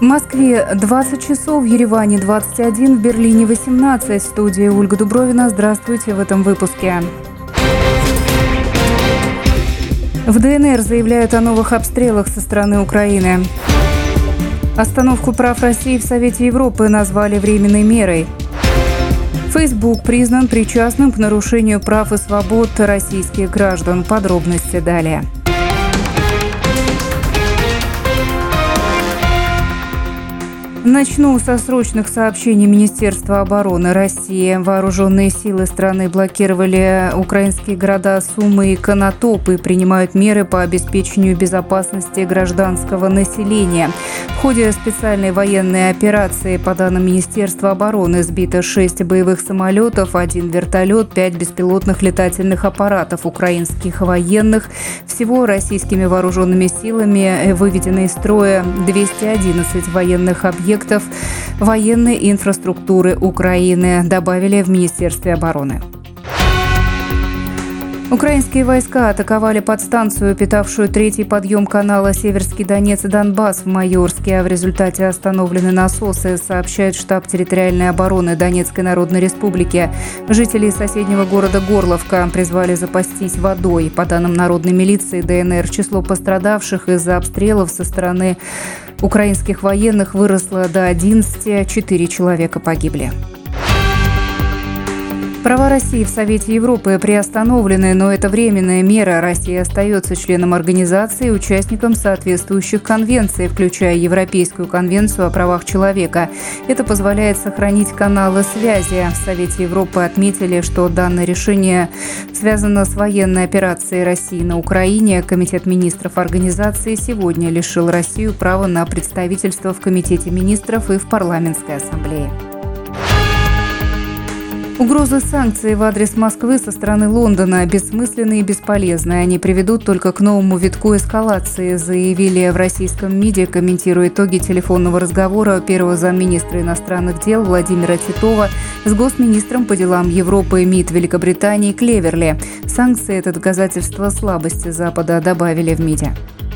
В Москве 20 часов, в Ереване 21, в Берлине 18. В студии Ольга Дубровина. Здравствуйте в этом выпуске. В ДНР заявляют о новых обстрелах со стороны Украины. Остановку прав России в Совете Европы назвали временной мерой. Facebook признан причастным к нарушению прав и свобод российских граждан. Подробности далее. Начну со срочных сообщений Министерства обороны России. Вооруженные силы страны блокировали украинские города Сумы и Конотоп и принимают меры по обеспечению безопасности гражданского населения. В ходе специальной военной операции, по данным Министерства обороны, сбито 6 боевых самолетов, 1 вертолет, 5 беспилотных летательных аппаратов украинских военных. Всего российскими вооруженными силами выведено из строя 211 военных объектов военной инфраструктуры Украины, добавили в Министерстве обороны. Украинские войска атаковали подстанцию, питавшую третий подъем канала Северский Донец-Донбасс в Майорске, а в результате остановлены насосы, сообщает штаб территориальной обороны Донецкой Народной Республики. Жители соседнего города Горловка призвали запастись водой. По данным народной милиции ДНР, число пострадавших из-за обстрелов со стороны украинских военных выросло до 11, 4 человека погибли. Права России в Совете Европы приостановлены, но это временная мера. Россия остается членом организации и участником соответствующих конвенций, включая Европейскую конвенцию о правах человека. Это позволяет сохранить каналы связи. В Совете Европы отметили, что данное решение связано с военной операцией России на Украине. Комитет министров организации сегодня лишил Россию права на представительство в Комитете министров и в Парламентской ассамблее. Угрозы санкций в адрес Москвы со стороны Лондона бессмысленны и бесполезны. Они приведут только к новому витку эскалации, заявили в российском МИДе, комментируя итоги телефонного разговора первого замминистра иностранных дел Владимира Титова с госминистром по делам Европы и МИД Великобритании Клеверли. Санкции – это доказательство слабости Запада, добавили в МИДе.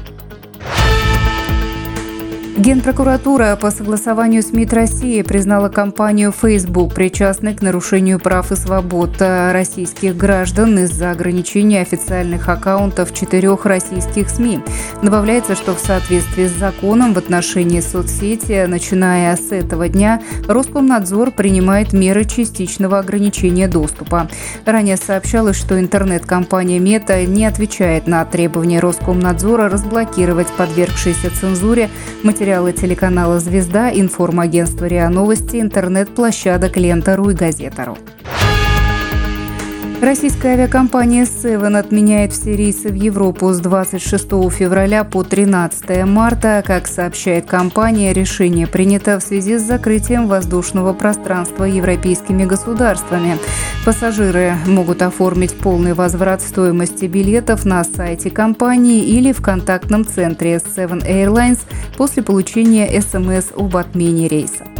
Генпрокуратура по согласованию с МИД России признала компанию Facebook причастной к нарушению прав и свобод российских граждан из-за ограничения официальных аккаунтов 4 российских СМИ. Добавляется, что в соответствии с законом в отношении соцсети, начиная с этого дня, Роскомнадзор принимает меры частичного ограничения доступа. Ранее сообщалось, что интернет-компания Мета не отвечает на требования Роскомнадзора разблокировать подвергшиеся цензуре материалы телеканала «Звезда», информагентства РИА Новости, интернет-площадок «Лента.ру» и «Газета.ру». Российская авиакомпания Seven отменяет все рейсы в Европу с 26 февраля по 13 марта. Как сообщает компания, решение принято в связи с закрытием воздушного пространства европейскими государствами. Пассажиры могут оформить полный возврат стоимости билетов на сайте компании или в контактном центре Seven Airlines после получения СМС об отмене рейса.